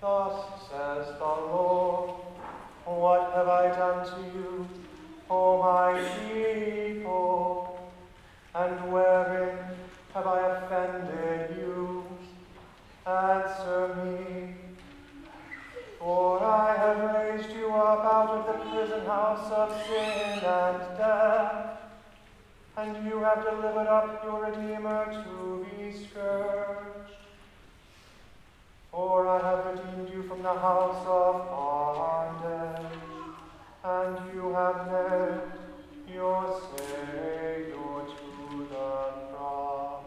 Thus says the Lord, what have I done to you, O my people? And wherein have I offended you? Answer me. For I have raised you up out of the prison house of sin and death, and you have delivered up your Redeemer to be scourged. For I have redeemed you from the house of bondage, and you have led your Savior to the cross.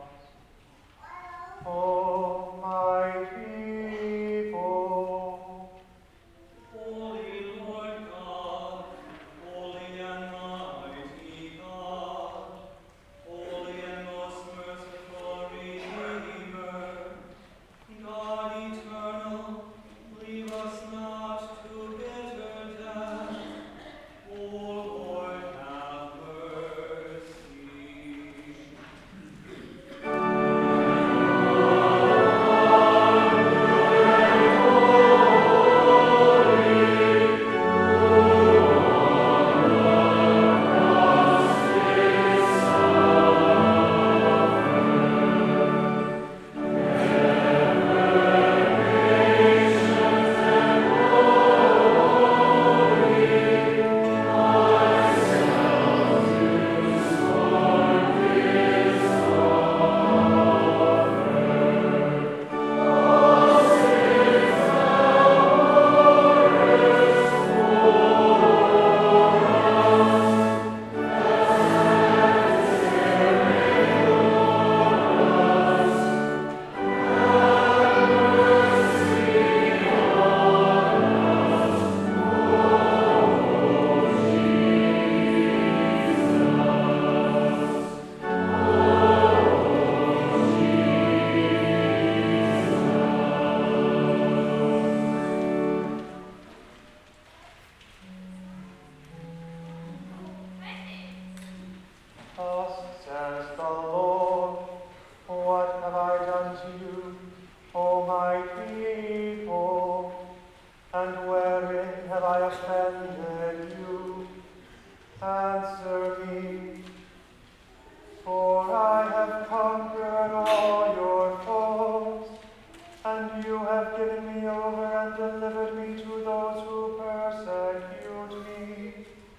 O my people, Holy Lord God, holy and mighty God, holy and most merciful Redeemer, God eternal, leave us not to bitter death. O Lord, have thus says the Lord, what have I done to you, O my people? And wherein have I offended you? Answer me. For I have conquered all your foes, and you have given me over and delivered me to those who persecute me.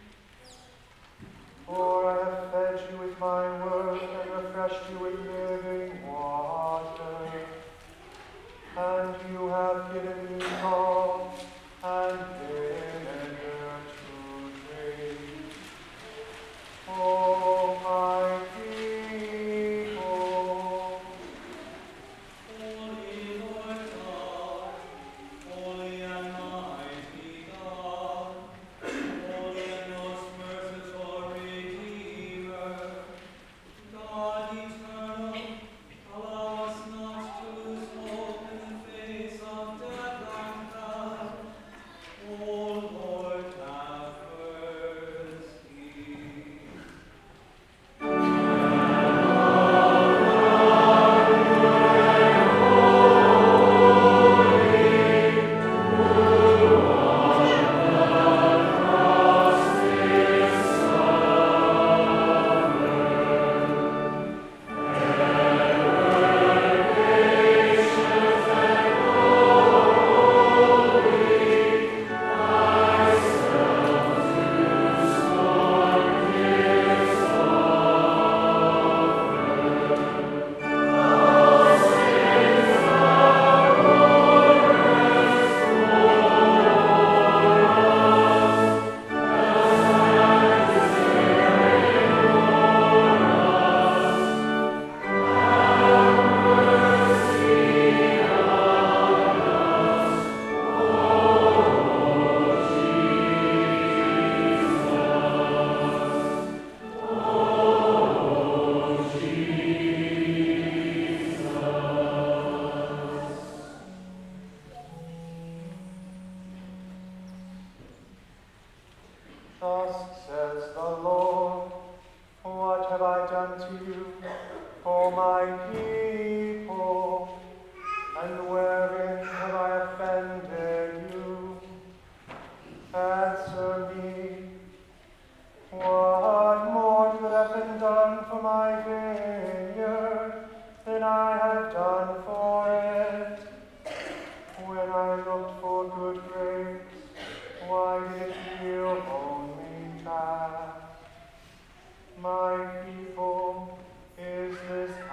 For I have fed you with my word and refreshed you with living water. And you have given me gall and vinegar to drink. O my people, Holy Lord God, holy and mighty God, holy and most merciful Redeemer, God eternal, allow us not to lose hope in the face of death and hell. O Lord, have mercy. thus says the Lord, what have I done to you, O my people? And wherein have I offended hath been done for my vineyard than I have done for it. When I looked for good grapes, why did it yield only bad? My people, is this